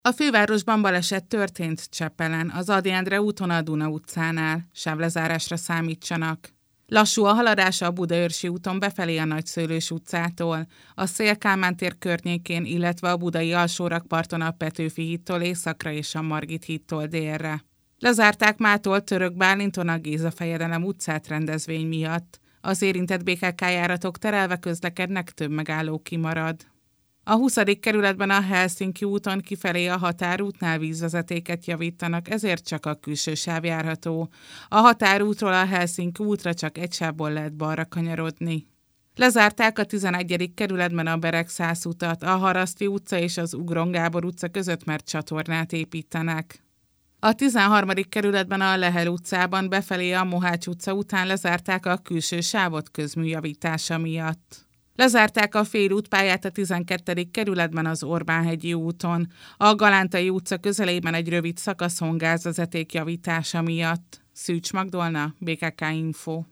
A fővárosban baleset történt Csepelen, az Ady Endre úton a Duna utcánál. Sávlezárásra számítsanak. Lassú a haladás a Budaörsi úton befelé a Nagyszőlős utcától, a Széll-Kálmán tér környékén, illetve a budai alsórakparton a Petőfi hídtól északra és a Margit hídtól délre. Lezárták mától Török Bálinton a Géza Fejedelem utcát rendezvény miatt. Az érintett BKK járatok terelve közlekednek, több megálló kimarad. A 20. kerületben a Helsinki úton kifelé a határútnál vízvezetéket javítanak, ezért csak a külső sáv járható. A határútról a Helsinki útra csak egy sávból lehet balra kanyarodni. Lezárták a 11. kerületben a Beregszász utat, a Haraszti utca és az Ugron Gábor utca között, mert csatornát építenek. A 13. kerületben a Lehel utcában befelé a Mohács utca után lezárták a külső sávot közműjavítása miatt. Lezárták a félútpályát a 12. kerületben az Orbánhegyi úton, a Galántai utca közelében egy rövid szakaszon gázvezeték javítása miatt. Szűcs Magdolna, BKK Info.